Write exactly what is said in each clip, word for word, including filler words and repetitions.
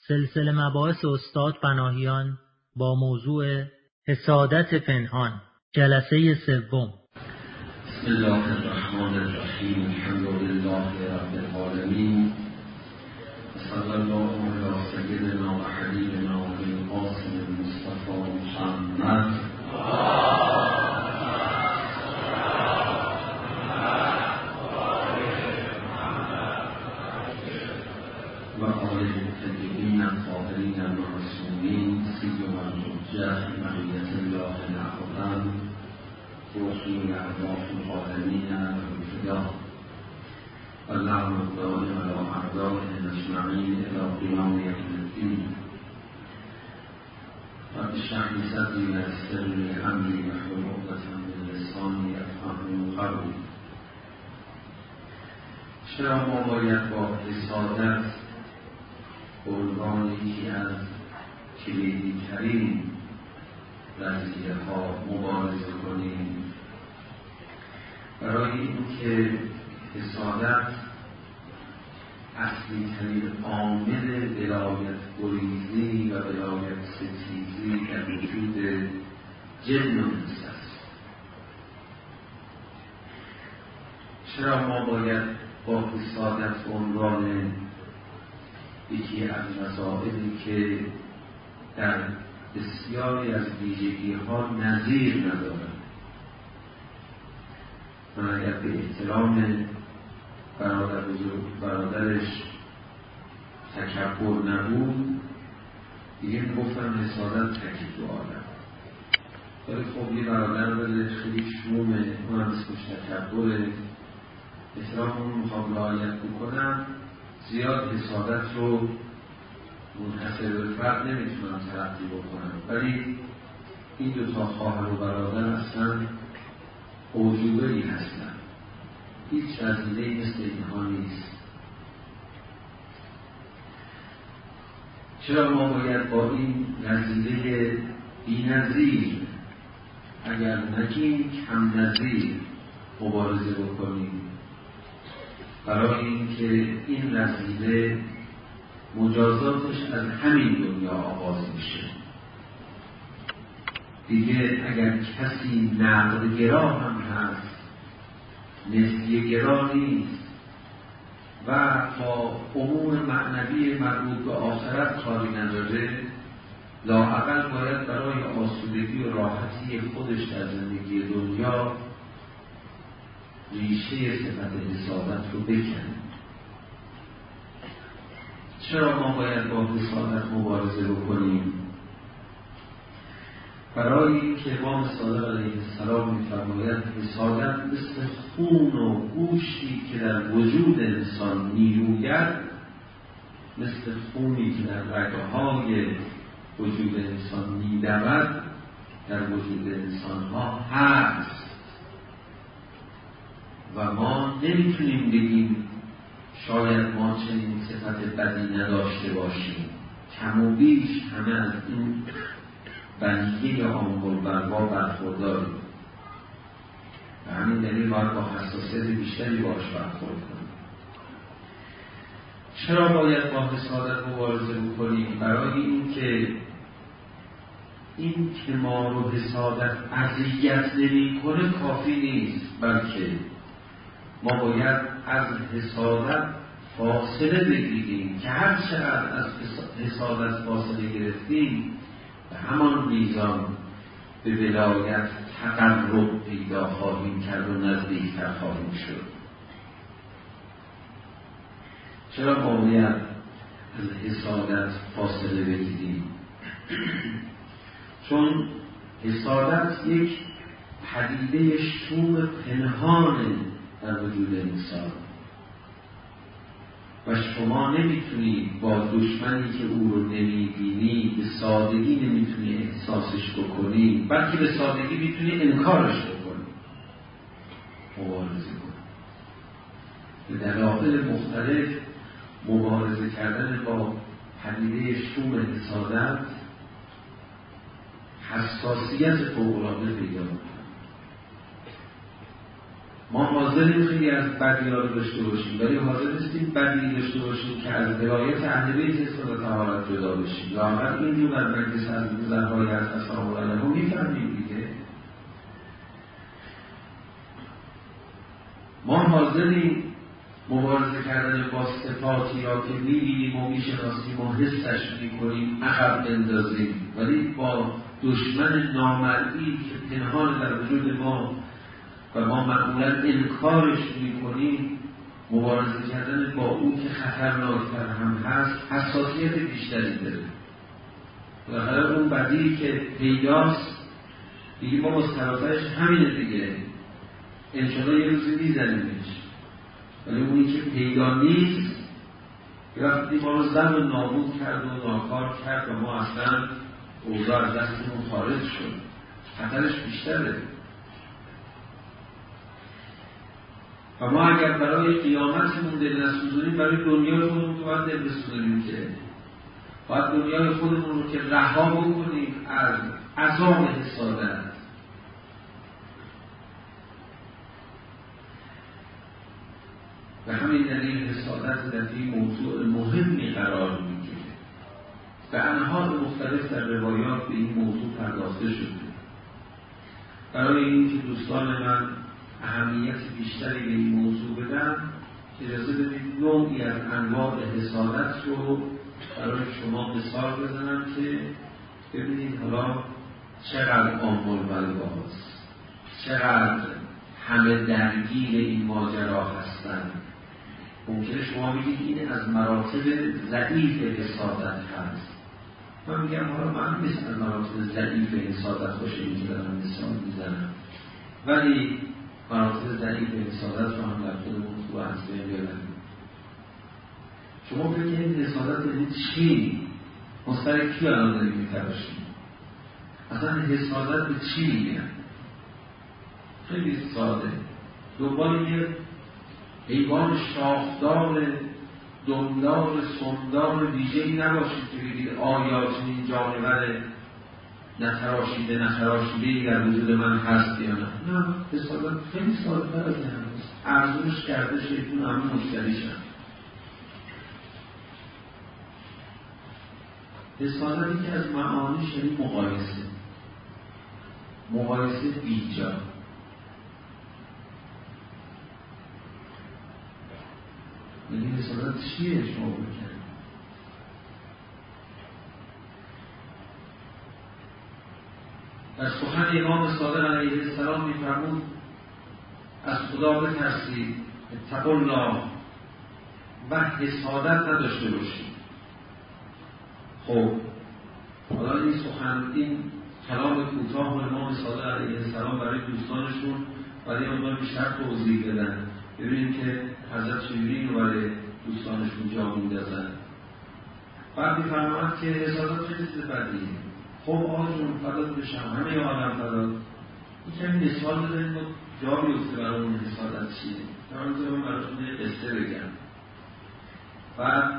سلسله مباحث استاد پناهیان با موضوع حسادت پنهان، جلسه سوم. بسم الله الرحمن الرحیم. الحمد لله رب العالمین و صلی الله علی سیدنا و حبیبنا و القاسم المصطفى محمد و آل المتقین الطاهرین المعصومین سیما الحجة بقیة الله الأعظم روحی و ارواح العالمین والفداء اللهم الدائم على أعدائهم أجمعین إلى قیام یوم الدین. رب اشرح لي صدری ويسر لي أمری واحلل عقدة من لسانی يفقهوا قولی. چرا ما باید با حسادت به عنوان یکی از کلیدی ترین وظیفه ها مبارزه کنیم؟ برای اینکه حسادت اصلی ترین عامل ولایت گریزی و ولایت ستیزی در وجود جن و انس است. چرا ما باید با حسادت به عنوان یکی از مسائلی که در بسیاری از ویژگی ها نظیر ندارد، من اگر به احترام برادر بزرگ برادرش تکبر نبود دیگه میگفتم حسادت تکی تو آدم، ولی خب یه برادر داره خیلی شمومه، اونم اسمش تکبره، احترام اون میخوام رعایت بکنم، زیاد حسادت رو منحصر به فرد نمیتونم تلقی بکنم. ولی این دوتا خواهر و برادر اصلا عجوبه ای هستن، هیچ رذیله‌ای مثل اینها نیست. چرا ما باید با این رذیله بی‌نظیر، اگر نگیم کم نظیر، مبارزه بکنیم؟ برای اینکه این رذیله مجازاتش از همین دنیا آغاز میشه. دیگه اگر کسی نقد گرا هم هست، نسیه گرا نیست و با امور معنوی مربوط به آخرت کاری نداره، لااقل باید برای آسودگی و راحتی خودش در زندگی دنیا ریشه صفت حسادت رو بکنه. چرا ما باید با حسادت مبارزه بکنیم؟ برای اینکه امام صادق علیه السلام می‌فرماید حسادت مثل خون و گوشتی که در وجود انسان می‌روید، مثل خونی که در رگه‌های وجود انسان می‌دود، در وجود انسان‌ها هست و ما نمیتونیم بگیم شاید ما چنین صفت بدی نداشته باشیم. کم و بیش همه از این بلیه آنگل بروا برخورداریم و همین دلیل باید با حساسیت بیشتری باش برخورد کنیم. چرا باید با حسادت مبارزه بکنیم؟ برای اینکه این که ما رو حسادت اذیت نمی‌کنه کافی نیست، بلکه ما باید از حسادت فاصله بگیریم که هر چقدر از حسادت فاصله گرفتیم به همان میزان به ولایت تقرب پیدا خواهیم کرد و نزدیکتر خواهیم شد. چرا ما باید از حسادت فاصله بگیریم؟ چون حسادت یک پدیده شوم پنهانه در وجود انسان و شما نمیتونی با دشمنی که او رو نمیبینی به سادگی نمیتونی احساسش بکنی، بلکه به سادگی میتونی انکارش بکنی، مبارزه کنی. به دلایل مختلف مبارزه کردن با پدیده شوم حسادت حساسیت فوق‌العاده پیدا می‌کنه. ما حاضریم خیلی از بدی‌ها رو داشته باشیم، ولی حاضر نیستیم بدی داشته باشیم که از ولایت اهل بیت نسبت به طهارت جدا بشیم. لااقل این رو در مجلس از نظرهای از اصحاب علیهم می‌فهمیم دیگه. ما حاضریم مبارزه کردن با صفاتی را که می‌بینیم و می‌شناسیم و حسش می‌کنیم عقب بندازیم، ولی با دشمن نامرئی که پنهان در وجود ما و ما معمولا انکارش می‌کنیم مبارزه کردن با او که خطرناکتر هم هست حساسیت بیشتری داره. بالاخره اون بدی که پیداست دیگه ما مستوفش همینه دیگه، انشاءالله یه روزی میزنیمش، ولی اونی که پیدا نیست یه وقتی ما رو زن و نابود کرد و ناکار کرد و ما اصلا اوضاع از دستمون خارج شد، خطرش بیشتره. و ما اگر برای قیامتمون دل نسوزونیم برای دنیای خودمون که باید دل بسوزونیم، که باید دنیای خودمون رو که رها بکنیم از عذاب حسادت. و همین دلیل حسادت در این موضوع مهمی قرار میگیره. به انواع مختلف در روایات به این موضوع پرداخته شده. برای اینکه دوستان من اهمیت بیشتری به این موضوع بدن، اجازه بدید نوعی از انواع حسادت رو برای شما مثال بزنم که ببینید حالا چقدر آمل بلواست، چقدر همه درگیر این ماجرا هستند. ممکنه شما بگید این از مراتب ضعیف حسادت هست. من میگم حالا من نیست از مراتب ضعیف حسادت باشه این که دارم مثال میزنم، ولی مراتب ضعیف حسادت رو هم در خودمون خوب از بین ببریم. شما بگید حسادت بدید چی؟ مستر کی الان داریم میتراشیم؟ اصلا حسادت به چی میگن؟ خیلی ساده. دنبال یه حیوان شاخدار دمدار سمدار ویژه‌ای نباشید که بگید آیا چنین جانور نتراشیده نتراشیده‌ای در وجود من هست یا نه. نه، حسادت خیلی ساده تر از این هست. ارزونش کرده شیطون همه مشتریشن. حسادتی که از معانیش یعنی مقایسه، مقایسه بیجا. میگه حسادت چیه شما بکنید؟ در سخن امام صادق علیه السلام میفرمود از خدا بترسید، اتقوا الله و حسادت نداشته باشید. خب حالا این سخن، این کلام کوتاه امام صادق علیه السلام برای دوستانشون برای اونها بیشتر توضیح بدن. ببینید که حضرت شیرین رو برای دوستانشون جا میندازن. بعد میفرماید که حسادت خیلی چیز بدیه. خب آجون فدات بشم، همه عالم فدات. این کمی مثال بزنید و جا بیفته برای اون حسادت چیه. من میذارم براتون یه قصه بگم. بعد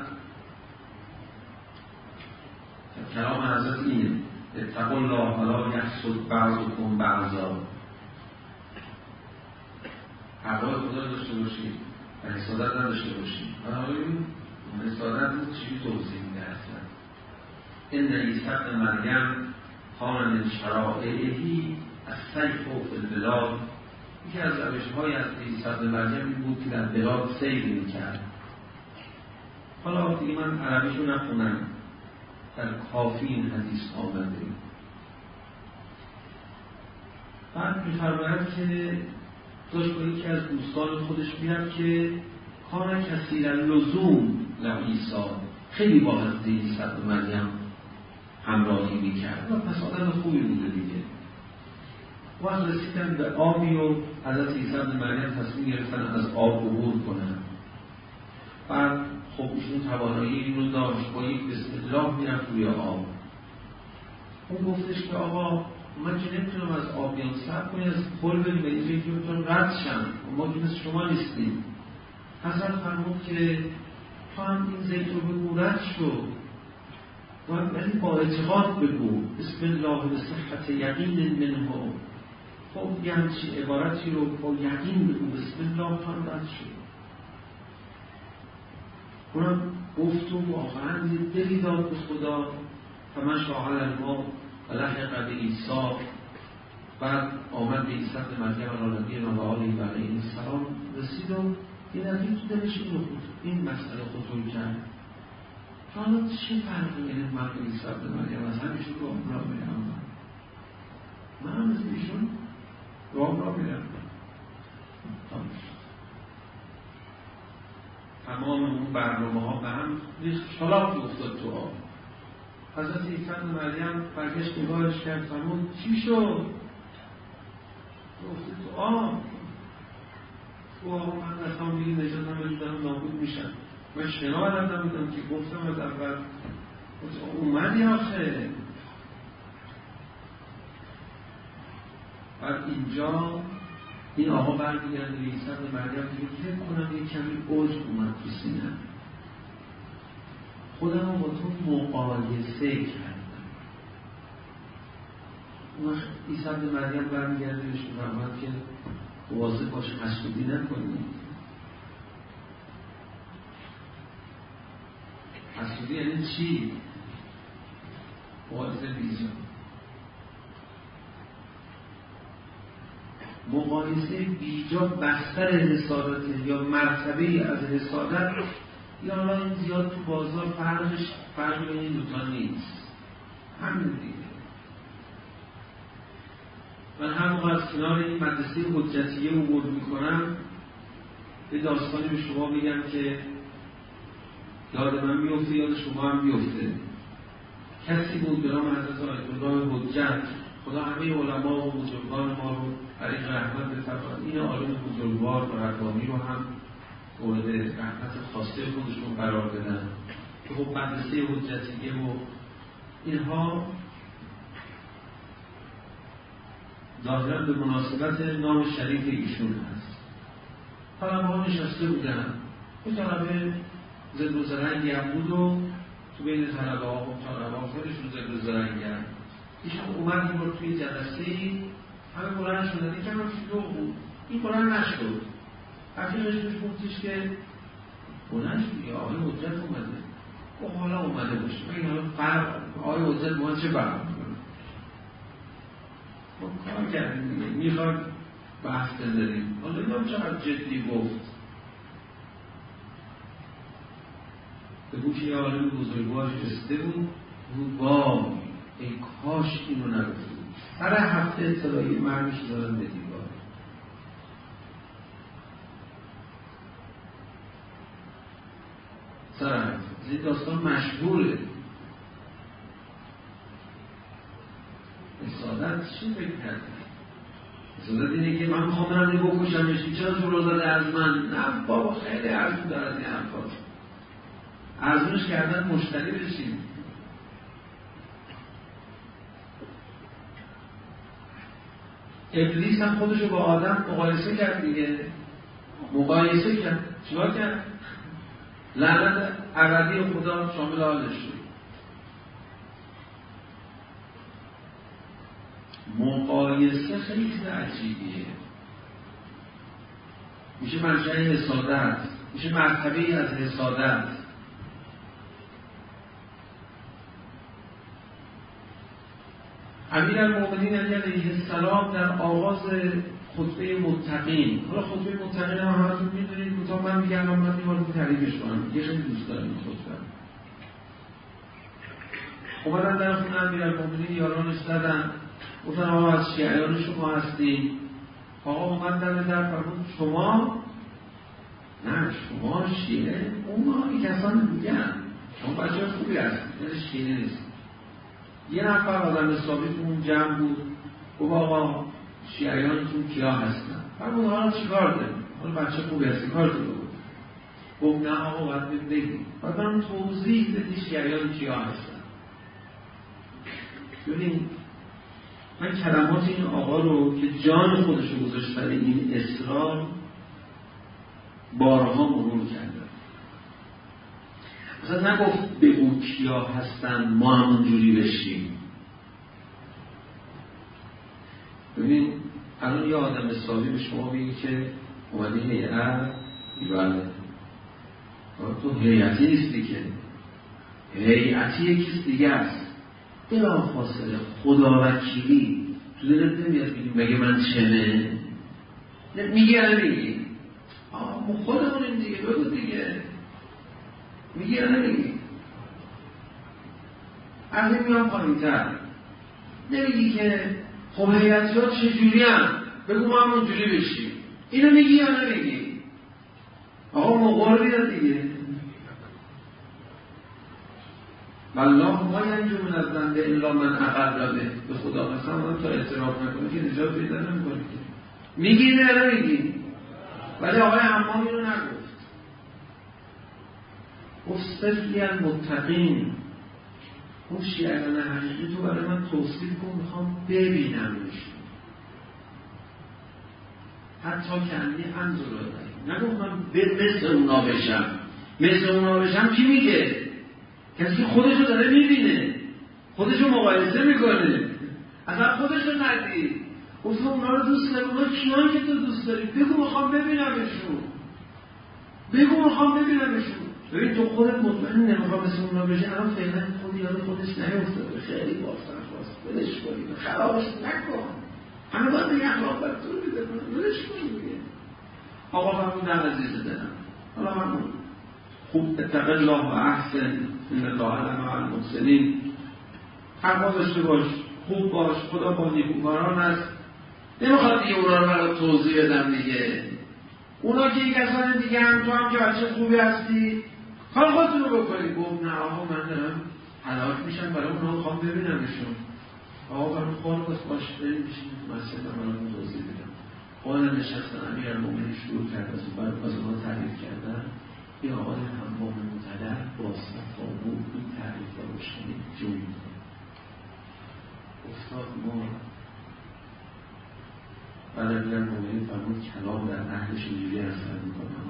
کلام حضرت اینه: اتقوا الله ولا یحسد بعضکم بعضا. حقای خدا داشته باشید و حسادت نداشته باشید. حالا این حسادت رو چی توضیح میده اصلا؟ ان عیسی ابن مریم کان من شرائعه السیف فی البلاد. یکی از روش‌های از عیسی ابن مریم این بود که در بلاد سیر می‌کرد. حالا دیگه من عربیشو نخونم، در کافی این حدیث آمده. بعد می‌فرماید که داشت با یکی از دوستان خودش میرم که کار کثیر اللزوم لعیسی، خیلی با حضرت عیسی ابن مریم همراهی میکرد و پس آدم خوبی بوده دیگه. وقت رسیدن به آبی و حضرت عیسی ابن مریم تصمیم گرفتن از آب عبور کنن. بعد خب ایشون توانایی این رو داشت، با یک بسم الله میرفت روی آب. اون گفتش که آقا من که نمیتونم از آب بیام، صبر کنید از پل بریم به اینجایی که میتونم رد شم، ما که مثل شما نیستیم. حضرت فرمود که تو هم این زیت رو بگو رد شو، ولی با اعتقاد بگو بسم الله و صحت یقین منه. خب یه همچین عبارتی رو با یقین بگو بسم الله تان رد شد. اونم گفت و واقعا دلی داد به خدا فمن شاء ما و لحق به عیسی. بعد آمد به عیسی ابن مریم علیه نبینا و آله و علیه السلام رسید و این از این تو دلش این خود این مسئله خطور کرد. حالا چه فرقی بین من و عیسی ابن مریم از همیشون رو را میرم من هم از ایشون راه را میرم. تمام اون برنامه ها به هم خلاف افتاد تو آب. حضرت عیسی ابن مریم برگشت نگاهش کرد فرمود چی شد؟ گفت تو آب. تو آقا من نخوام بگی نجات هم بجودم نابود میشن. من شنا بلد نبودم که گفتم از اول اومدی آخه. بعد اینجا این آقا برمیگرده به عیسی ابن مریم که فکر کنم یک کمی عجب اومد تو سینم. خودم رو با تو مقایسه کردم. اون وقت عیسی ابن مریم برمیگرده بهش میفرماد که واضح باشه حسودی نکنید. حسودی یعنی چی؟ واضح بیزا مقایسه بیجا بستر حسادت یا مرتبه از حسادت یا حالا این زیاد تو بازار فرقش فرق بین این دوتا نیست. همین دیگه. من هر موقع از کنار این مدرسه حجتیه عبور میکنم یه داستانی به شما بگم که یاد من میفته یاد شما هم میفته. کسی بود به نام حضرت آیت الله حجت. خدا همه علما و بزرگان ما رو طریق رحمت بفرماید. این عالم بزرگوار و ربانی رو هم مورد رحمت خاصه خودشون قرار بدن که خب مدرسه حجتیه و اینها ظاهرا به مناسبت نام شریف ایشون هست. طلبه ها نشسته بودن. اون طلبه زد و زرنگی هم بود و تو بین طلبه ها و طلبه ها خودشون زد و زرنگی هم. ایشون اومد این رو توی جلسه ای همه بلند شدن. این کم هم شلوغ بود. این بلند نشد. رفیقش بهش گفتش که بلند شد یا آقای حجت اومده. او حالا اومده باشه. این حالا فرق آقای حجت ما چه برام میکنه. ما کار کردیم دیگه. میخواد بحث بزنیم. حالا نمیدونم چقدر جدی گفت. به گوش یه عالم بزرگوارش رسیده بود. بود وای ای کاش اینو نگفته بود. هر هفته اطلاعی مرمیش دارن به دیوار. سر هفته. این داستان مشهوره. حسادت چی فکر کرده؟ حسادت اینه که من میخوام برم یه بکشمش. چرا جلو داده از من؟ نه بابا خیلی ارزون دارد این حرفات. ارزونش کردن مشتری بشیم. ابلیس هم خودشو با آدم مقایسه کرد دیگه. مقایسه کرد. چیکار کرد؟ لعنت ابدی خدا شامل حالش شد. مقایسه خیلی عجیبیه. میشه منشأ حسادت، میشه مرتبه از حسادت. امیرالمؤمنین علی علیه السلام در آغاز خطبه متقین، حالا خطبه متقین هم همتون میدونید کوتاه من میگم من میبارم تعریفش کنم دیگه خیلی دوست دارم این خطبه. اومدن در خونه امیرالمؤمنین یارانش زدن گفتن آقا از شیعیان شما هستیم. آقا اومد در در فرمود شما نه شما شیعه اون ها کسان دیگه هم شما بچه خوبی هستید یعنی شیعه نیست. یه نفر آدم حسابی تو اون جمع بود گفت آقا شیعیانتون کیا هستن؟ فرمود حالا چی کار داریم؟ حالا بچه خوبی هستی کار تو بود. گفت نه آقا باید بگیم باید من توضیح بدی شیعیان کیا هستن. ببینید من کلمات این آقا رو که جان خودش رو گذاشت برای این اصرار بارها مرور کردم. اصلا نگفت بگو کیا هستن ما همون جوری بشیم. ببین الان یه آدم حسابی به شما بگی که اومدی هیئت، بله تو هیئتی نیستی که، هیئتی یکیست دیگه است. بلا فاصله خدا وکیلی تو دلت نمیاد بگیم مگه من چنه؟ میگی یا نمیگی؟ آه خودمونیم دیگه، بگو دیگه. میگی یا نمیگی؟ از این میام پایین‌تر نمیگی که خب هیئتی ها چجوری هم؟ بگو ما هم اونجوری بشیم. اینو میگی یا نمیگی؟ آقا مقاربی ها دیگه. والله ما ینجو من الذنب الا من اقر به. به خدا قسم آدم تا اعتراف نکنه که نجات پیدا نمی‌کنه. میگی یا نمیگی؟ ولی آقای حمام اینو نگفت. گفت صفی المتقین. اون شیعیان حقیقی تو برای من توصیف کن، میخوام ببینمش. حتی که انی انظر الیه. نگفت من مثل اونا بشم. مثل اونا بشم کی میگه؟ کسی که خودشو داره میبینه، خودشو مقایسه میکنه. اصلا خودشو ندید. گفت اونا رو دوست داری؟ اونا کیان که تو دوست داری؟ بگو میخوام ببینمشون. بگو میخوام ببینمشون. ببین تو خودت مطمئن نمیخوام مثل اونا بشی، الان فعلا خودی یاد خودش نیفتاده، خیلی بافتن خواست بلش کنیم، خرابش نکن. همه باید این اخلاق بر تو بیده کنم، بلش کنیم دیگه. آقا همون در عزیز دارم، حالا همون خوب اتقل الله و احسن ان الله مع المحسنین. حق داشته باش، خوب باش، خدا با نیکوکاران است. نمیخواد دیگه اونا رو برای توضیح بدم دیگه. اونا که این کسان دیگه هم، تو هم که بچه خوبی هستی کار خودتون رو بکنی. گفت نه آقا من دارم هلاک میشم برای اونا میخوام ببینمشون. آقا برای خال باز باش بریم بشیم مسجد هم برای توضیح بدم. قانه نشستن امیرالمومنین شروع کرد از اون بعد از اونا تعریف کردن. یه آقای حمام مطلع با صفا بود این تعریف را بشنید جوی افتاد ما بعد امیرالمومنین فرمود کلام در اهلش اینجوری اثر میکنم.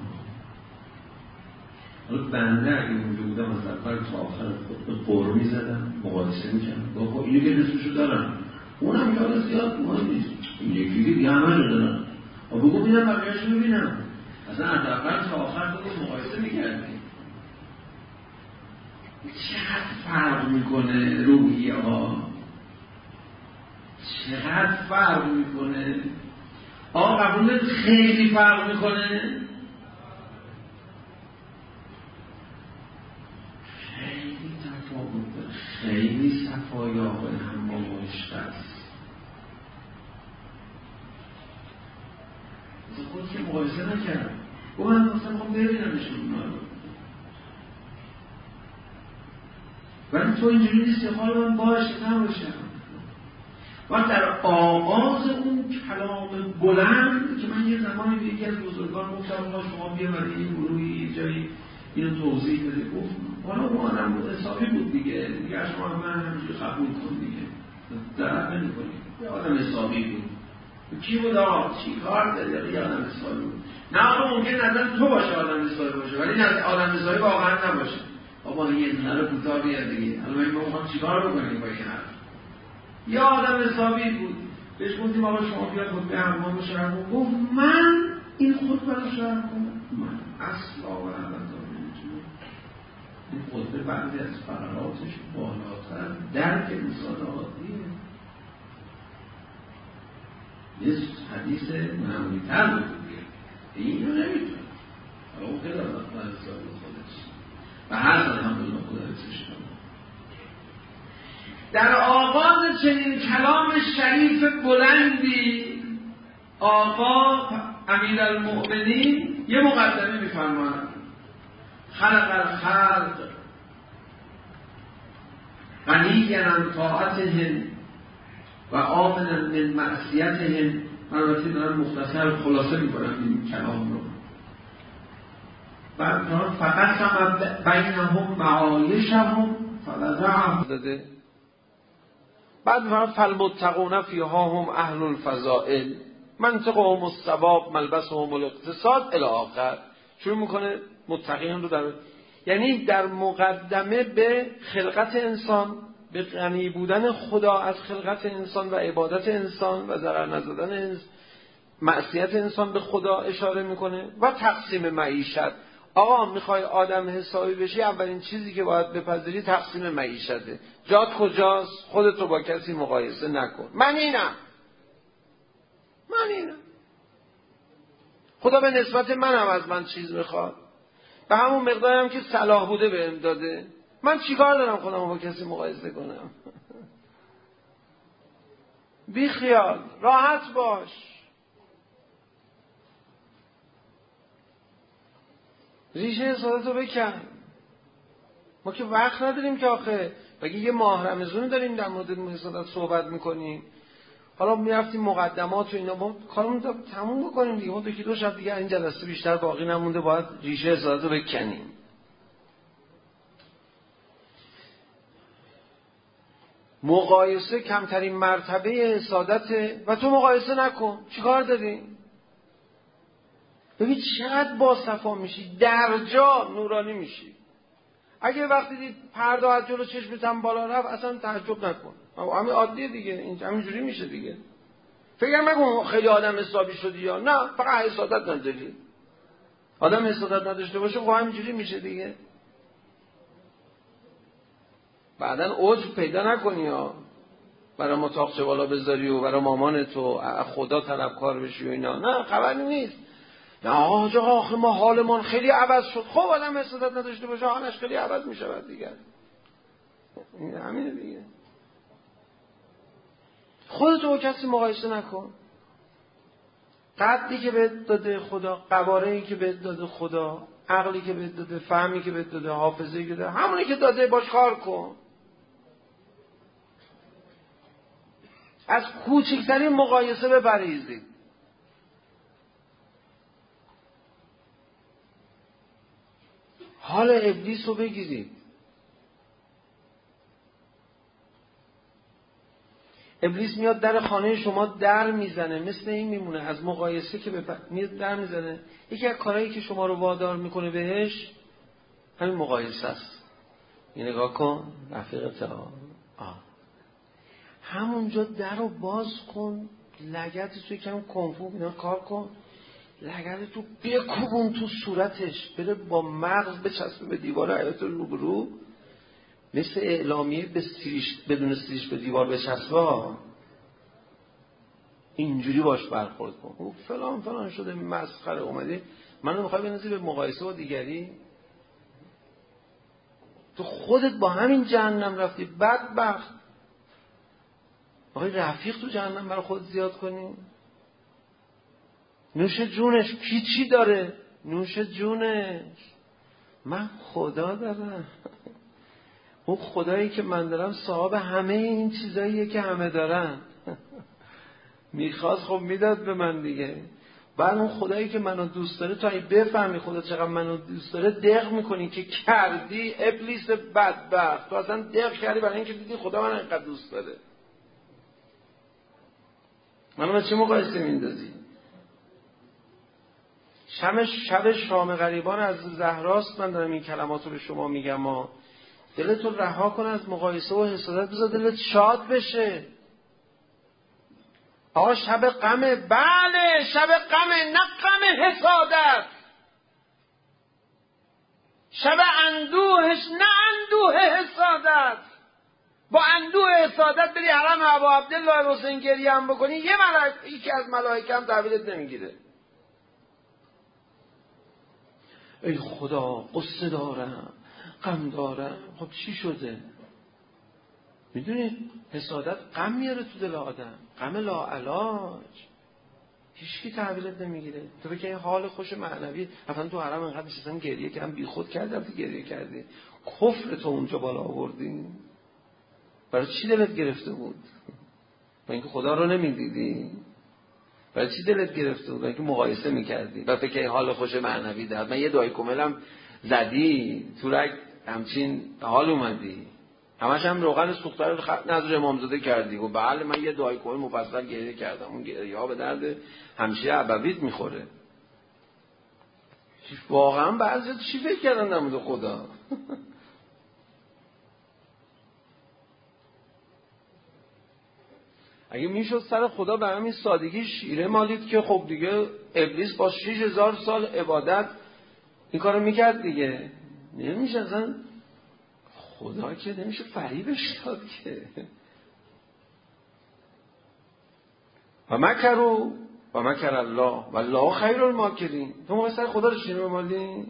حالا بنده اگه اونجا بودم از اول تا آخر خود به قور میزدم، مقایسه میکردم. با اینو که نصفشو دارم، اونم که زیاد مهم نیست، این یکی دیگه همه رو دارم. و بگو بینم بقیه‌اشو ببینم. اصلا از اول تا آخر خود مقایسه میکردیم. چقدر فرق میکنه روحیه ها، چقدر فرق میکنه. آقا قبولت خیلی فرق میکنه. خیلی تفاوت داره، خیلی صفای آقای حمام و عشق است. خود که مقایسه نکرد، او من مثلا میخوام ببینمشون اونا رو. ولی تو اینجوری نیست که حال من باشه نباشم. و در آغاز اون کلام بلند که من یه زمانی به یکی از بزرگان گفتم ما شما بیاورید این گروهی جایی اینو توضیح بده. گفت حالا اون آدم حسابی بود دیگه، دیگه شما من همینجوری قبول کن دیگه، درد نمی کنید. یه آدم حسابی بود. کی بود آقا؟ چی کار داری؟ یه آدم حسابی بود. نه آقا ممکن نظر تو باشه آدم حسابی باشه، ولی نه آدم حسابی واقعا نباشه. آقا این نظر کوتاه بیاد دیگه. حالا من میخوام چیکار بکنیم با این حرف؟ یه آدم حسابی بود. بهش گفتیم آقا شما بیاد خطبه حمام شهر کن. گفت من این خطبه رو شهر کنم؟ من اصلا و ابدا نمیتونم. این خطبه بعضی از فقراتش بالاتر درک انسان عادیه. یه حدیث معمولی تر بود دیگه. این رو نمیتونم. حالا اون خیلی از حسابی خودش و هر سال هم بودم خدا حسش کنم. در آغاز چنین کلام شریف بلندی آقا امیرالمؤمنین یه مقدمه می‌فرماید. خلق الخلق غنیاً عن طاعتهم و آمنا من معصیتهم. من البته دارم مختصر خلاصه می‌کنم این کلام رو. بعد فقط هم بینهم معایشهم فوضعهم داده. بعد فرمود فالمتقون فیها هم اهل الفضائل منطقهم الثواب ملبسهم الاقتصاد الی آخر. شروع میکنه متقین رو در، یعنی در مقدمه به خلقت انسان، به غنی بودن خدا از خلقت انسان و عبادت انسان و ضرر نزدن معصیت انسان به خدا اشاره میکنه و تقسیم معیشت. آقا میخوای آدم حسابی بشی، اولین چیزی که باید بپذیری تقسیم معیشته. جات کجاست؟ خودتو با کسی مقایسه نکن. من اینم من اینم خدا به نسبت منم از من چیز میخواد، به همون مقدارم که صلاح بوده بهم داده. من چیکار دارم خودمو با کسی مقایسه کنم؟ بی خیال، راحت باش. ریشه حسادتو بکن. ما که وقت نداریم که آخه بگی یه ماه رمضان داریم در مورد حسادت صحبت میکنیم، حالا میرفتیم مقدمات و اینا، ما کارمون تموم بکنیم دیگه. ما دو کی دو شب دیگه این جلسه بیشتر باقی نمونده، باید ریشه حسادتو بکنیم. مقایسه کمترین مرتبه حسادته و تو مقایسه نکن. چیکار داری؟ ببین چقدر باصفا میشی، در جا نورانی میشی. اگه وقتی دید پرده از جلو چشمت هم بالا رفت اصلا تعجب نکن، همین عادیه دیگه، همینجوری میشه دیگه. فکر نکن خیلی آدم حسابی شدی یا نه، فقط حسادت نداری. آدم حسادت نداشته باشه خب همینجوری میشه دیگه. بعدن عجب پیدا نکنی ها، برای ما تاقچه بالا بذاری و برای مامان تو خدا طلبکار بشی و اینا. نه، خبری نیست. نه آقا آخه ما حالمون خیلی عوض شد. خب آدم حسادت نداشته باشه حالش خیلی عوض میشه دیگه. این همینه دیگه. خودتو با کسی مقایسه نکن. قدری که بهت داده خدا، قواره‌ای که بهت داده خدا، عقلی که بهت داده، فهمی که بهت داده، حافظه‌ای که داده، همونی که داده باش کار کن. از کوچکترین مقایسه بپرهیزید. حال ابلیس رو بگیرید. ابلیس میاد در خانه شما در میزنه، مثل این میمونه از مقایسه که بپر... میاد در میزنه. یکی از کارهایی که شما رو وادار میکنه بهش همین مقایسه است. یه نگاه کن رفیقت ها، همونجا در رو باز کن، لگت تو یکم کنفو اینا کار کن، لگت تو بکوبون تو صورتش، بره با مغز بچسبه به دیوار حیاط روبرو، مثل اعلامیه به سیریش بدون سیریش به دیوار بچسبه، اینجوری باش برخورد کن. او فلان فلان شده مسخره اومده منو میخوای بنازی به مقایسه با دیگری؟ تو خودت با همین جهنم رفتی بدبخت. آقای رفیق تو جهنم برای خود زیاد کنی؟ نوش جونش، کی چی داره؟ نوش جونش. من خدا دارم. اون خدایی که من دارم صاحب همه این چیزاییه که همه دارن. میخواست خب میداد به من دیگه. بعد اون خدایی که منو دوست داره، تو اگه بفهمی خدا چقدر منو دوست داره، دق میکنی که کردی ابلیس بدبخت. تو اصلا دق کردی برای اینکه دیدی خدا من اینقدر دوست داره. منو با چه مقایسه میندازی؟ شب شب شام غریبان از زهراست. من دارم این کلماتو به شما میگم. ما دلتو رها کن از مقایسه و حسادت، بذار دلت شاد بشه. آقا شب غمه، بله شب غمه، نه غم حسادت. شب اندوهش، نه اندوه حسادت. با اندوه حسادت بری حرم ابا عبدالله حسین گریه هم بکنی، یه ملائکه یکی از ملائکه هم تحویلت نمیگیره. ای خدا قصه دارم، غم دارم. خب چی شده؟ میدونید حسادت غم میاره تو دل آدم، غم لاعلاج. هیچکی تحویلت نمیگیره. تو بگی این حال خوش معنوی، مثلا تو حرم انقدر نشستم گریه کردم، بی خود کردم تو گریه کردی، کفر تو اونجا بالا آوردی. برای چی دلت گرفته بود؟ برای اینکه خدا رو نمیدیدی؟ برای چی دلت گرفته بود؟ برای اینکه مقایسه میکردی و فکر این حال خوش معنوی داد. من یه دعای کملم زدی تو رگ همچین حال اومدی، همش هم روغن سوخته رو نظر امامزاده کردی و بله من یه دعای کمل مفصل گریه کردم. اون گریه ها به درد همشیره ابویت میخوره. واقعا بعضی چی فکر کردن در مورد خدا؟ اگه میشد سر خدا به همین سادگی شیره مالید که خب دیگه ابلیس با شش هزار سال عبادت این کارو میکرد دیگه. نمیشه اصلا، خدا که نمیشه فریبش داد که. و مکروا و مکر الله و الله خیر الماکرین. تو موقع سر خدا رو شیره مالی؟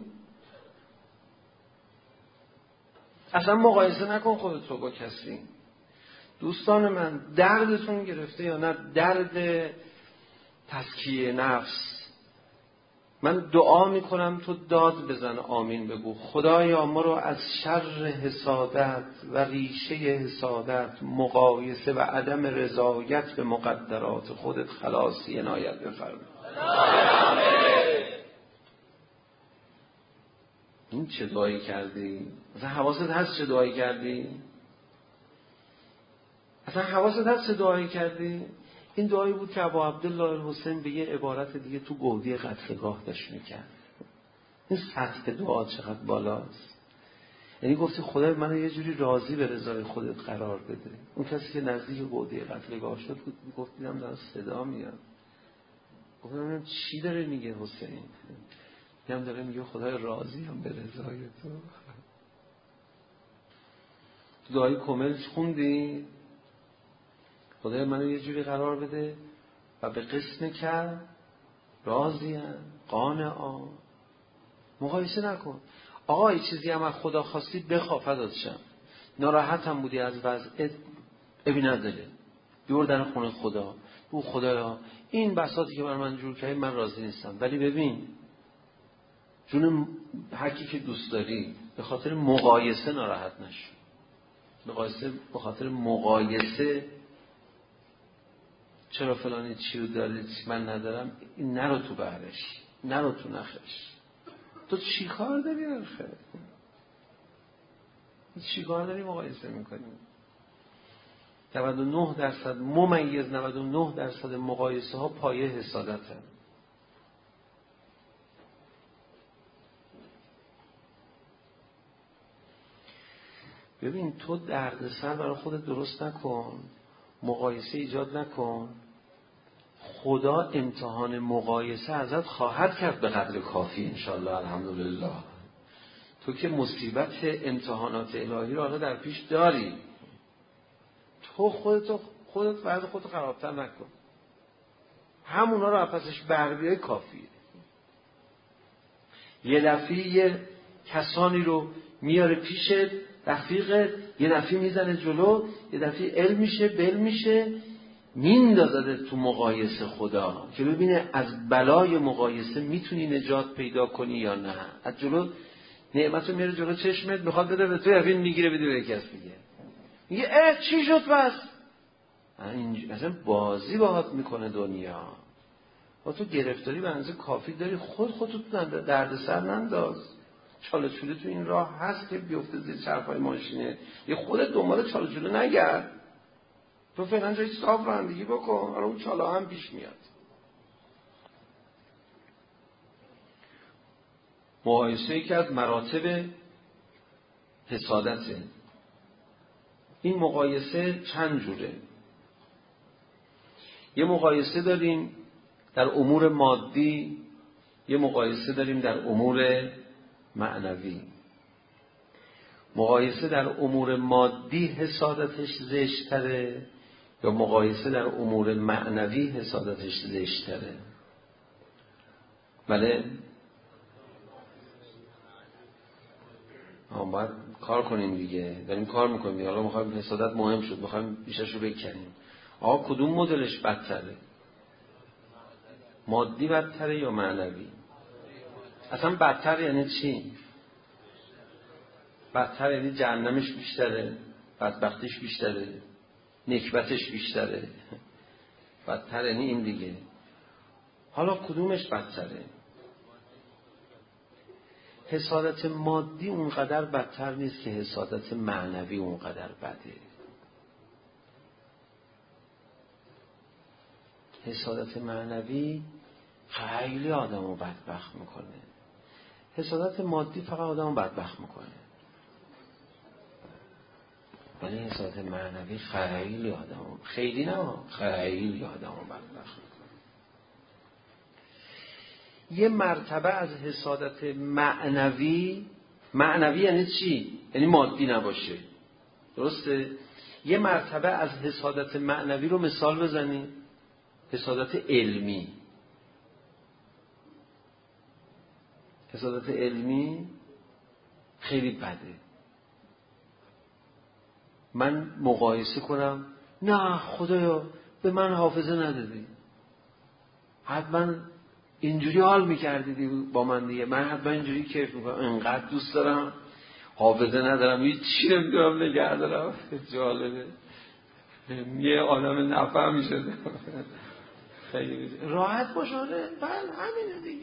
اصلا مقایسه نکن خودت رو با کسی. دوستان من، دردتون گرفته یا نه درد تزکیه نفس؟ من دعا میکنم تو داد بزن، آمین بگو. خدایا ما رو از شر حسادت و ریشه حسادت، مقایسه و عدم رضایت به مقدرات خودت خلاصی عنایت بفرما. این چه دعایی کردی؟ اصلا حواست هست چه دعایی کردی؟ اصلا حواست هست چه دعایی کردی؟ این دعایی بود که ابا عبدالله الحسین به یه عبارت دیگه تو گودی قتلگاه داشت میکرد. این سطح دعا چقدر بالاست. یعنی گفتی خدای منو یه جوری راضی به رضای خودت قرار بده. اون کسی که نزدیک گودی قتلگاه شد گفت دیدم داره صدا میاد. گفتم چی داره میگه حسین؟ دیدم داره میگه خدای راضی هم به رضای تو. دعای کامل خوندی؟ خدای منو یه جوری قرار بده و به قسم کرد راضیم قانعا. مقایسه نکن. آقا یه چیزی هم از خدا خواستی بخواه فدات شم. ناراحت هم بودی از وضعیت، ابی نداره بیور در خونه خدا. او خدایا این بساطی که بر من جور کردی من راضی نیستم، ولی ببین جون حقی که دوست داری به خاطر مقایسه ناراحت نشو. مقایسه به خاطر مقایسه چرا فلانی چی رو داری من ندارم، این نرو تو بهرش، نرو تو نخش. تو چی کار داری آخه؟ چی کار داری مقایسه میکنی؟ نود و نه درصد ممیز نود و نه درصد مقایسه ها پایه حسادت هم. ببین تو دردسر برای خودت درست نکن، مقایسه ایجاد نکن. خدا امتحان مقایسه ازت خواهد کرد به قدر کافی انشالله. الحمدلله تو که مصیبت امتحانات الهی را در پیش داری. تو خودت خودت بعد خودت خرابتر نکن. همونا رو پسش بر بیای کافیه. یه دفعه یه کسانی رو میاره پیشت رفیقت، یه دفعه میزنه جلو، یه دفعه علم میشه بل میشه، میندازده تو مقایسه خدا که ببینه از بلای مقایسه میتونی نجات پیدا کنی یا نه. از جلو نعمت رو میاره جلو چشمت، میخواد بده به تو، یفین میگیره بده به کس دیگه. میگه اه چی شد بس؟ اصلا بازی باهات میکنه دنیا. با تو گرفتاری به اندازه کافی داری، خود خودت درد سر ننداز. چاله چوله تو این راه هست که بیفته زیر چرخهای ماشینه، یه خودت دنبال چاله چوله نگرد. تو فعلا جای صاف رانندگی بکن، حالا اون چاله هم پیش میاد. مقایسه یکی از مراتب حسادته. این مقایسه چند جوره. یه مقایسه داریم در امور مادی، یه مقایسه داریم در امور معنوی. مقایسه در امور مادی حسادتش زشتره یا مقایسه در امور معنوی حسادتش زشتره؟ بله؟ هم باید کار کنیم دیگه، داریم کار میکنیم دیگه. حالا میخوایم حسادت مهم شد، میخوایم بیشش رو بکنیم. آقا کدوم مدلش بدتره؟ مادی بدتره یا معنوی؟ اصلا بدتر یعنی چی؟ بدتر یعنی جهنمش بیشتره، بدبختیش بیشتره، نکبتش بیشتره. بدتر یعنی این دیگه. حالا کدومش بدتره؟ حسادت مادی اونقدر بدتر نیست که حسادت معنوی اونقدر بده. حسادت معنوی خیلی آدمو بدبخت میکنه. حسادت مادی فقط آدمو بدبخت میکنه. ولی حسادت معنوی خیلی آدم خیلی نه خیلی آدم بدبخت میکنه. یه مرتبه از حسادت معنوی، معنوی یعنی چی؟ یعنی مادی نباشه، درسته؟ یه مرتبه از حسادت معنوی رو مثال بزنی. حسادت علمی. حسادت علمی خیلی بده. من مقایسه کنم، نه خدایا به من حافظه ندادی، حتما اینجوری حال میکردی با من دیگه، من حتما اینجوری کیف میکنم، انقدر دوست دارم حافظه ندارم هیچی نمیدونم نگه دارم. جالبه یه آدم نفهم میشده. خیلی راحت باشانه بله همینه دیگه.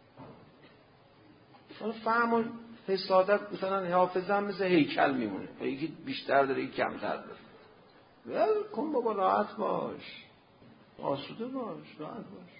فهم و حسادت مثلا حافظه هم مثل هیکل میمونه، یکی بیشتر داره یکی کمتر داره. ول کن بابا، راحت باش، آسوده باش، راحت باش.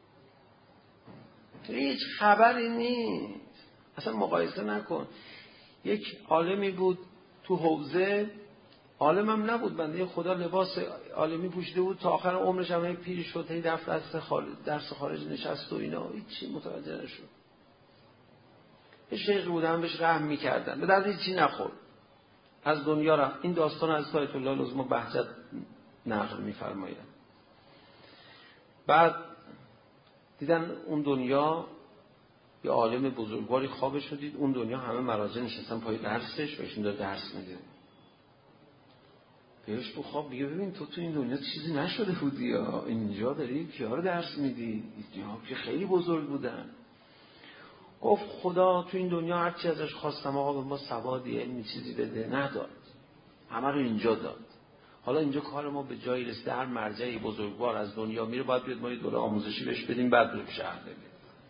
تو هیچ خبری نیست، اصلا مقایسه نکن. یک عالمی بود تو حوزه، عالم هم نبود، بنده خدا لباس عالمی پوشیده بود، تا آخر عمرش هم پیر شد، هی دفت درس خارج درس خارج نشست و اینا، هیچی متوجه نشد. یه شیخ بودن بهش رحم میکردن، به درد هیچی نخورد، از دنیا رفت. این داستان از آیت الله لازم بهجت نقل میفرمایند. بعد دیدن اون دنیا یه عالم بزرگواری خوابش رو دید، اون دنیا همه مراجع نشستن پای درسش و ایشون داره درس میده. بهش تو خواب میگه ببین تو تو این دنیا چیزی نشده بودی یا اینجا داری کیا رو درس میدی؟ اینجا که خیلی بزرگ بودن. گفت خدا تو این دنیا هر چی ازش خواستم آقا به ما سوادی علمی چیزی بده، نداد، همه رو اینجا داد. حالا اینجا کار ما به جایی رسیده، هر مرجعی بزرگوار از دنیا میره باید بیاد ما یه دوره آموزشی بهش بدیم بعد به شهر بده.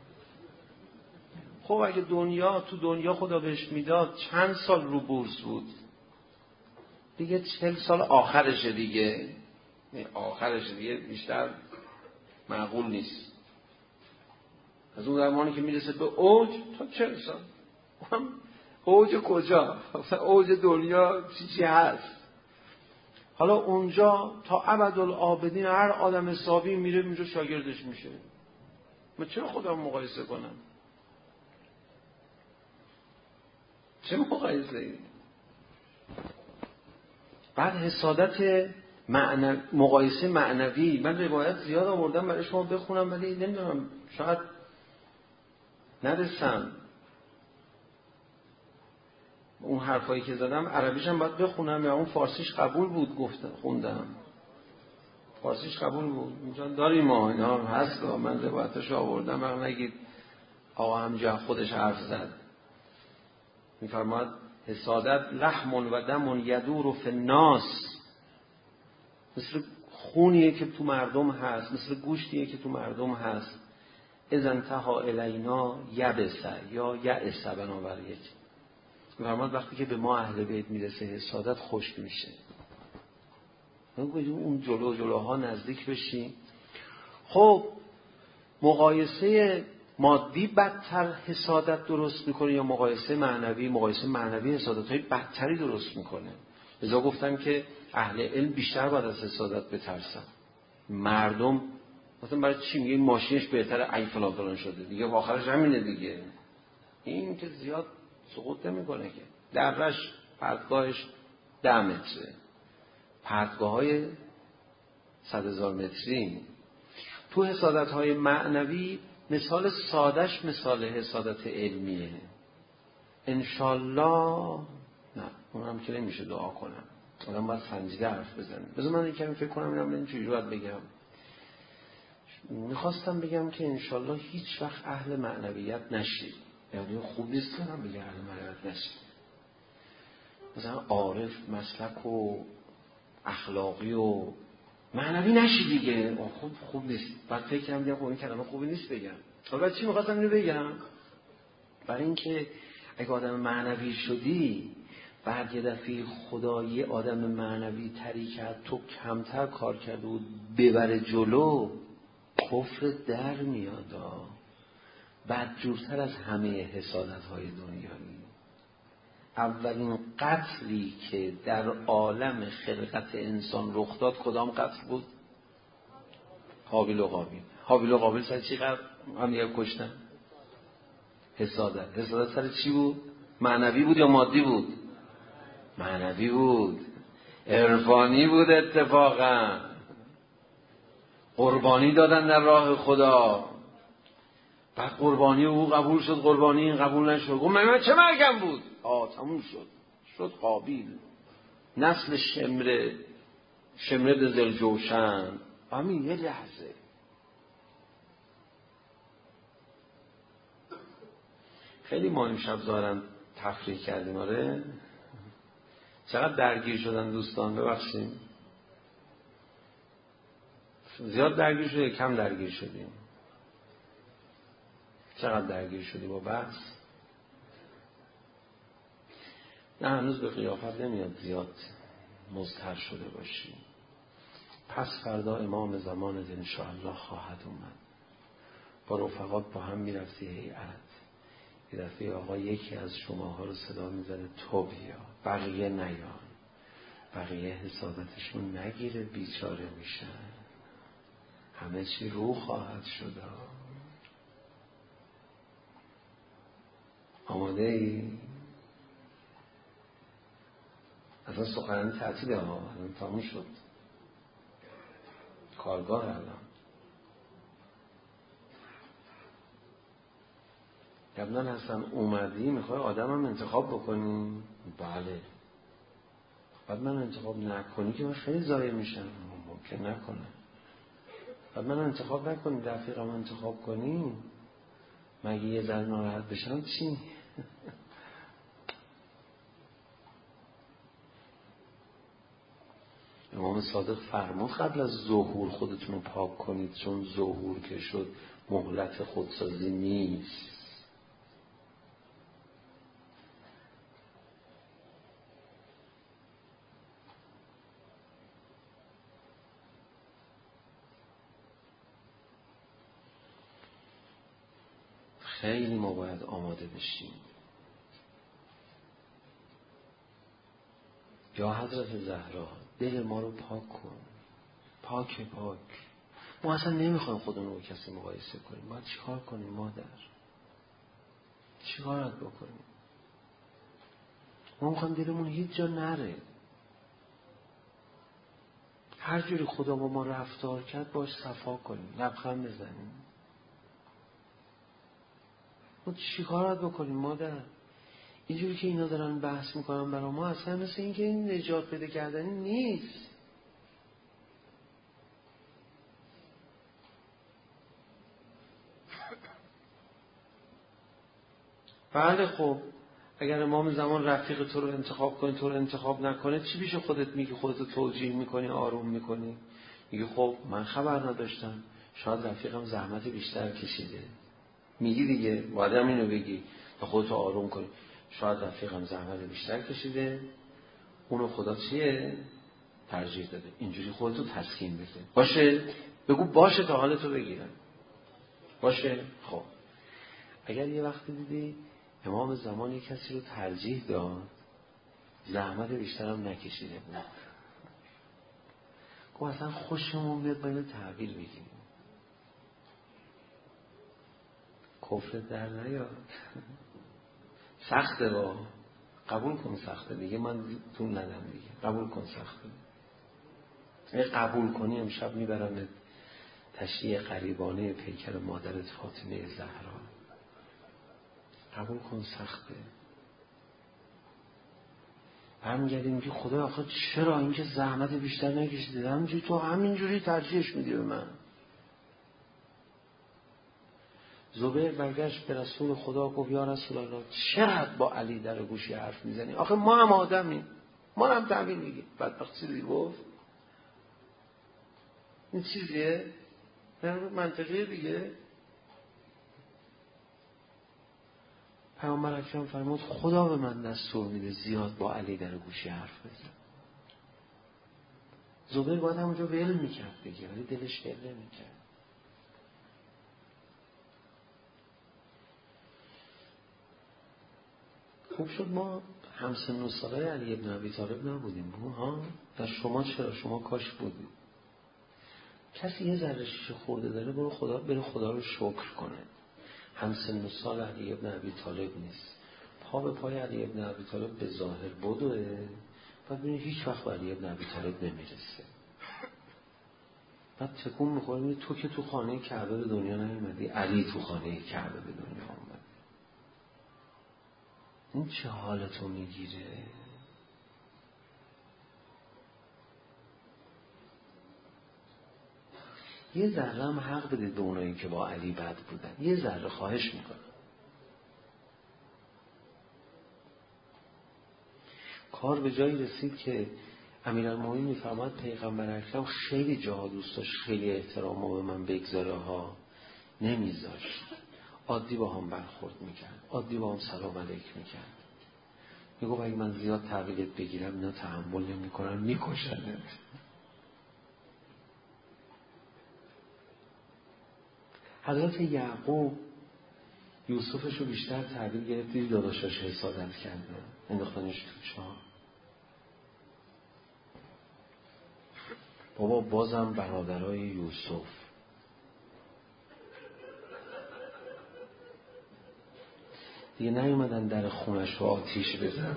خب اگه دنیا تو دنیا خدا بهش میداد چند سال رو بورس بود دیگه؟ چهل سال آخرشه دیگه، آخرشه دیگه، بیشتر معقول نیست. از اون زمانی که میرسه به اوج تا چهل سال. اوج کجا؟ اوج دنیا چی چی هست؟ حالا اونجا تا ابدالآبدین هر آدم حسابی میره اونجا شاگردش میشه. من چرا خودم مقایسه کنم؟ چه مقایسه ای؟ بعد حسادت معنو... مقایسه معنوی، من روایت زیاد آوردم برای شما بخونم ولی نمیدونم شاید نرسم. اون حرفایی که زدم عربیش هم باید بخونم یا اون فارسیش قبول بود گفتم خوندم؟ فارسیش قبول بود. اینجا داریم ما اینا هست، من روایتش آوردم، من نگید آقا همجا خودش حرف زد. میفرماد حسادت لحم و دم یدور فی الناس، مثل خونیه که تو مردم هست، مثل گوشتیه که تو مردم هست. اذا انتهى الینا یبسه یا یأسه بنابراین. میفرماد وقتی که به ما اهل بیت میرسه حسادت خشک میشه. اون جلو جلوها نزدیک بشی. خب مقایسه مادی بدتر حسادت درست میکنه یا مقایسه معنوی؟ مقایسه معنوی حسادت های بدتری درست میکنه. لذا گفتم که اهل علم بیشتر باید از حسادت بترسن. مردم مثلا برای چی میگه این ماشینش بهتره ای فلان فلان شده دیگه، آخرش همینه دیگه. این که زیاد سقوط نمیکنه که. درش پرتگاهش ده متره، پرتگاه های صد هزار متری. تو حسادت های معنوی مثال سادش مثال حسادت علمیه. انشالله نه اون هم که نمیشه دعا کنم، آدم باید سنجیده حرف بزنه. بذار من یکمی فکر کنم اینم این چجوری باید بگم. میخواستم بگم که انشالله هیچ وقت اهل معنویت نشید. یعنی خوب نیست که من بگم اهل معنویت نشید، مثلا عارف مسلک و اخلاقی و معنوی نشید دیگه. خوب خوب نیست. بعد فکر کنم دیگه این کلمه خوبی نیست بگم. حالا چی میخواستم اینو بگم؟ برای اینکه اگه آدم معنوی شدی بعد یه دفعه خدا یه آدم معنوی تری کرد، تو کمتر کار کرد و ببره جلو، کفر در میادا، بدجورتر از همه حسادت های دنیایی. اولین قتلی که در عالم خلقت انسان رخ داد کدام قتل بود؟ هابیل و قابیل. هابیل و قابیل سر چی قتل هم دیگه کشتن؟ حسادت. حسادت سر چی بود؟ معنوی بود یا مادی بود؟ معنوی بود، عرفانی بود. اتفاقا قربانی دادن در راه خدا، بعد قربانی او قبول شد، قربانی این قبول نشد. گفت من چه مرگم بود؟ آه تموم شد. شد قابیل، نسل شمره، شمره به زلجوشن. همین یه لحظه. خیلی ما امشب ظاهرا تفریح کردیم. آره چقدر درگیر شدن دوستان، ببخشیم. زیاد درگیر شدیم یا کم درگیر شدیم؟ چقدر درگیر شدیم با بحث؟ نه هنوز به قیافت نمیاد زیاد مضطر شده باشیم. پس فردا امام زمانت انشاءالله خواهد اومد. با رفقات با هم میرفتی هیئت، یه دفعه آقا یکی از شماها رو صدا میزنه تو بیا، بقیه نیان، بقیه حسادتشون نگیره بیچاره میشن، همه چی رو خواهد شد. آماده ای؟ اصلا سخنرانی تعطیله ها، الان تموم شد، کارگاه الان. قبلا هستن اومدی میخوای آدم هم انتخاب بکنی؟ بله. بعد من انتخاب نکنی که من خیلی ضایع میشم، ممکن نکنه. بعد من انتخاب نکنی رفیقم انتخاب کنی، مگه یه ذره ناراحت بشم چی؟ امام صادق فرمود قبل از ظهور خودتون رو پاک کنید، چون ظهور که شد مهلت خودسازی نیست. خیلی ما باید آماده بشیم. یا حضرت زهرا دل ما رو پاک کن، پاک پاک. ما اصلا نمیخوایم خودمون رو با کسی مقایسه کنیم. باید چیکار کنیم مادر؟ چیکارت بکنیم؟ ما میخوایم دلمون هیچ جا نره. هر جوری خدا با ما رفتار کرد باش صفا کنیم، لبخند بزنیم. ما چیکارت بکنیم مادر؟ اینجوری که اینا دارن بحث میکنن برای ما اصلا مثل این که این نجات پیدا کردنی نیست. بله خب اگر امام زمان رفیق تو رو انتخاب کنی، تو رو انتخاب نکنه، چی پیش خودت میگی؟ خودتو توجیه میکنی، آروم میکنی، میگی خب من خبر نداشتم، شاید رفیقم زحمت بیشتر کشیده. میگی دیگه، باید هم اینو بگی تا خودتو آروم کنی. شاید رفیقم زحمت بیشتر کشیده، اونو خدا چیه؟ ترجیح داده. اینجوری خودتو تسکین بده. باشه؟ بگو باشه تا حالتو بگیرم. باشه؟ خب اگر یه وقتی دیدی امام زمان یک کسی رو ترجیح داد، زحمت بیشتر هم نکشیده بود، خب اصلا خوشمون میاد با اینو تحویل بگیم. کفر در نیاد. سخته با قبول کن، سخته دیگه، من تو ندم دیگه، قبول کن سخته. اگه قبول کنی امشب میبرم تشییع قریبانه پیکر مادرت فاطمه زهرا. قبول کن سخته. برمیگردیم که خدا آخه چرا اینکه زحمت بیشتر نکشیده، همینجوری تو همینجوری ترجیحش میدی به من. زبیر برگشت به رسول خدا گفت یا رسول الله چرا با علی در گوشی حرف میزنی؟ آخه ما هم آدمیم، ما هم تعبیر میگیم. بدبخت چیزی گفت، این چیزیه منطقیه دیگه. پیامبر اکرم فرمود خدا به من دستور میده زیاد با علی در گوشی حرف بزن. زبیر باید همونجا ول میکرد دیگه، ولی دلش ول نمیکرد. خوب شد ما همسن و سالای علی ابن ابی طالب نبودیم ها؟ در شما چرا؟ شما کاش بودید. کسی یه ذره شیشه خورده داره برو خدا بره خدا رو شکر کنه. همسن و سال علی ابن ابی طالب نیست. پا به پای علی ابن ابی طالب به ظاهر بدوه، بعد ببینید هیچ وقت به علی ابن ابی طالب نمیرسه. بعد تکون میخوره میگه تو که تو خانه کعبه به دنیا نیومدی، علی تو خانه کعبه به دنیا اومد. این چه حالتو میگیره؟ یه ذره هم حق بدید به اونایی که با علی بد بودن، یه ذره خواهش میکنم. کار به جایی رسید که امیرالمومنین میفرماد پیغمبر اکرم خیلی جاها دوست داشت خیلی احترامو به من بگذاره ها، نمیذاشت. عادی با هم برخورد میکرد، عادی با هم سلام علیک میکرد. میگو اگه من زیاد تحویلت بگیرم اینا تحمل نمیکنن میکشنت. حضرت یعقوب یوسفشو بیشتر تحویل گرفت، دیدی داداشاش حسادت کردن انداختنش تو چاه. بابا بازم برادرای یوسف دیگه نیومدن در خونش رو آتیش بزنن.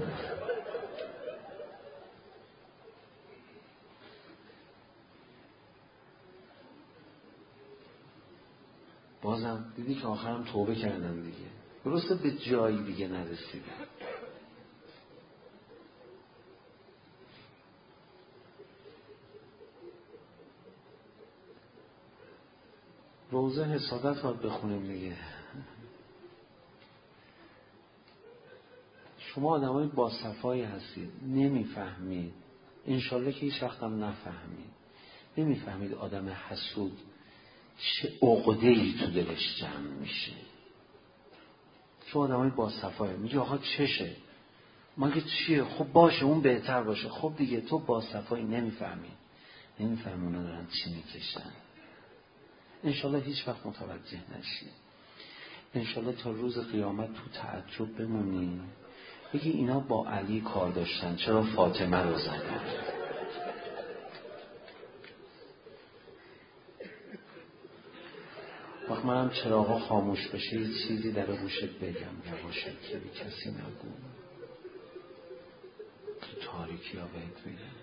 بازم دیدی که آخرم توبه کردن دیگه، درسته به جایی دیگه نرسیدن. روزه حسادت باید بخونیم دیگه. شما آدمای با صفایی هستید، نمیفهمید، انشالله که هیچ وقت هم نفهمید. نمیفهمید آدم حسود چه عقده‌ای تو دلش جمع میشه. شما آدمای با صفایی میگه آقا چشه؟ مگه چیه؟ خب باشه اون بهتر باشه. خب دیگه تو با صفایی نمیفهمی. نمیفهمی اونا دارن چی میکشن. انشالله هیچ وقت متوجه نشی. انشالله تا روز قیامت تو تعجب بمونی، بگی اینا با علی کار داشتن چرا فاطمه رو زدن. وقت منم چراغا خاموش بشه یه چیزی در گوشت بگم یواشه که بی کسی نگو، تو تاریکی ها بهت میگم.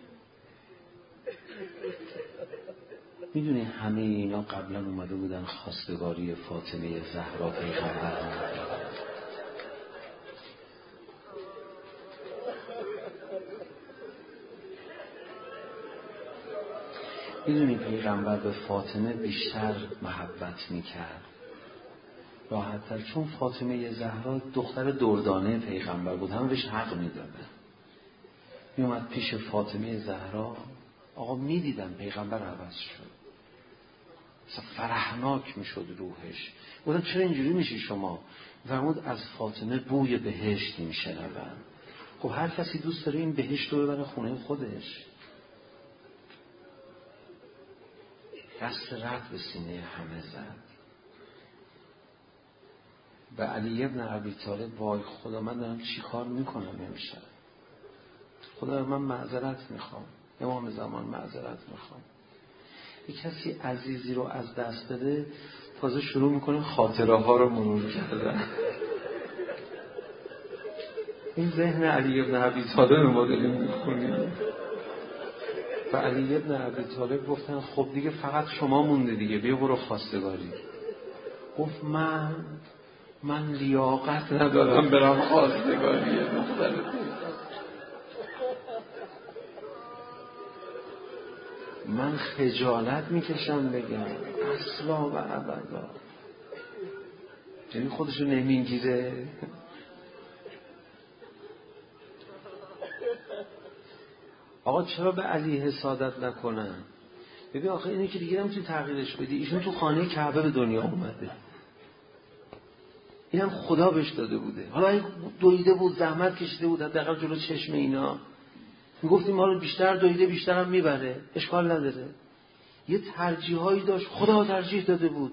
میدونی همه اینا قبلا اومده بودن خواستگاری فاطمه زهرا پیغمبر رو. میدونی پیغمبر به فاطمه بیشتر محبت میکرد، راحت‌تر، چون فاطمه زهرا دختر دردانه پیغمبر بود، همه بهش حق میدادن. میومد پیش فاطمه زهرا، آقا میدیدن پیغمبر عوض شد، مثلا فرحناک میشد روحش. بودن چرا اینجوری میشی شما؟ فرمود از فاطمه بوی بهشت میشنون. خب هر کسی دوست داره این بهشت رو ببره خونه خودش. دست رد به سینه همه زد. به علی ابن ابی طالب وای خدا من دارم چی کار میکنم امشب؟ خدا من معذرت میخوام، امام زمان معذرت میخوام. یک کسی عزیزی رو از دست بده تازه شروع میکنه خاطره ها رو مرور کردن. این ذهن علی ابن ابی طالب ما داریم میخونیم. و علی ابن ابی طالب گفتن خب دیگه فقط شما مونده دیگه، بیا برو خواستگاری. گفت من من لیاقت ندارم برم خواستگاری دختر. من خجالت میکشم بگم اصلا و ابدا. یعنی خودشو نمیگیره. آقا چرا به علی حسادت نکنن؟ ببین آخه اینه که دیگه نمیتونی تغییرش بدی. ایشون تو خانه کعبه به دنیا اومده، اینم خدا بهش داده بوده. حالا این دویده بود، زحمت کشیده بود، حداقل جلو چشم اینا میگفتیم ما رو بیشتر دویده بیشتر هم میبره، اشکال نداره. یه ترجیحایی داشت، خدا ترجیح داده بود.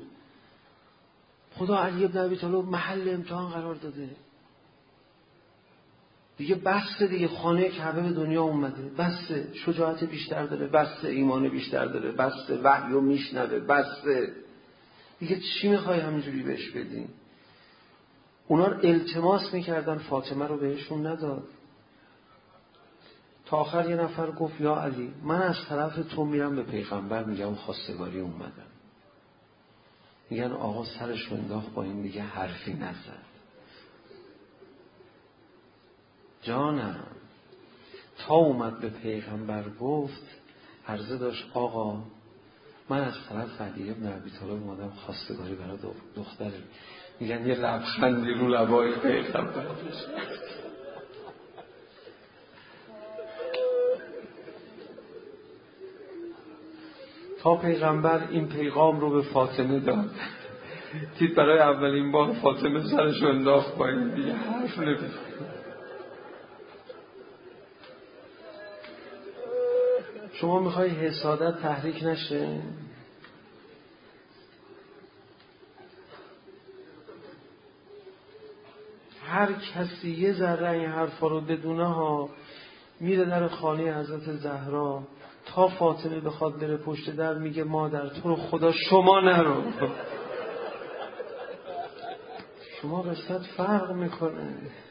خدا علی ابن ابی طالب محل امتحان قرار داده. دیگه بس دیگه، خانه کعبه به دنیا اومده، بس شجاعت بیشتر داره، بس ایمان بیشتر داره، بس وحی رو میشنوه، بس دیگه چی میخوای همینجوری بهش بدین؟ اونا التماس میکردن، فاطمه رو بهشون نداد. تا آخر یه نفر گفت یا علی، من از طرف تو میرم به پیغمبر میگم خواستگاری اومدم. میگن آقا سرش رو انداخت با این دیگه حرفی نزد. جانم تا اومد به پیغمبر گفت، عرضه داشت آقا من از طرف علی بن ابی طالب اومدم خواستگاری برای دختر. میگن یه لبخندی رو لبای پیغمبر داشت. تا پیغمبر این پیغام رو به فاطمه داد، دید برای اولین بار فاطمه سرش رو انداخت با این دیگه حرف نمی‌زنه. شما میخوای حسادت تحریک نشه؟ هر کسی یه ذره این حرفا رو بدونه ها، میره در خانه حضرت زهرا، تا فاطمه بخواد بره پشت در میگه مادر تو رو خدا شما نرو. شما قصت فرق میکنه.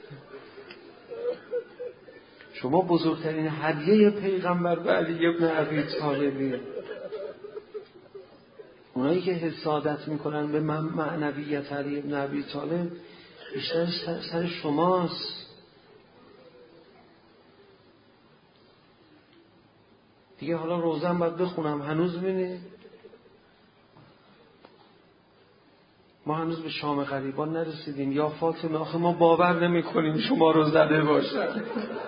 شما بزرگترین هدیه پیغمبر به علی ابن ابی طالبی. اونایی که حسادت میکنن به معنویت علی ابن ابی طالب بیشتر سر شماست. دیگه حالا روزم باید بخونم، هنوز بینید ما هنوز به شام غریبان نرسیدیم. یا فاطمه آخه ما باور نمی کنیم شما رو زده باشن.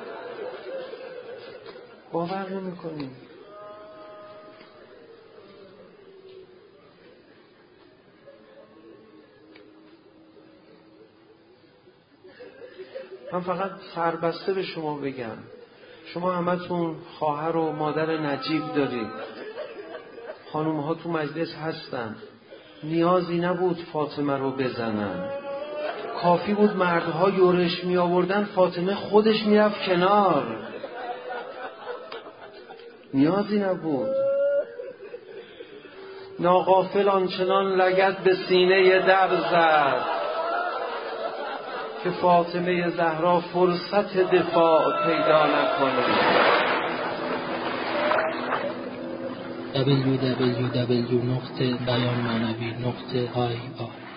باور نمی کنیم. من فقط سربسته به شما بگم، شما همتون خواهر و مادر نجیب دارید، خانوم ها تو مجلس هستن، نیازی نبود فاطمه رو بزنن، کافی بود مردها یورش می آوردن فاطمه خودش می رفت کنار، نیازی نبود. ناغافل آنچنان لگد به سینه در زد که فاطمه زهرا فرصت دفاع پیدا نکنه. دبلیو دبلیو دبلیو نقطه بیان معنوی نقطه آی آر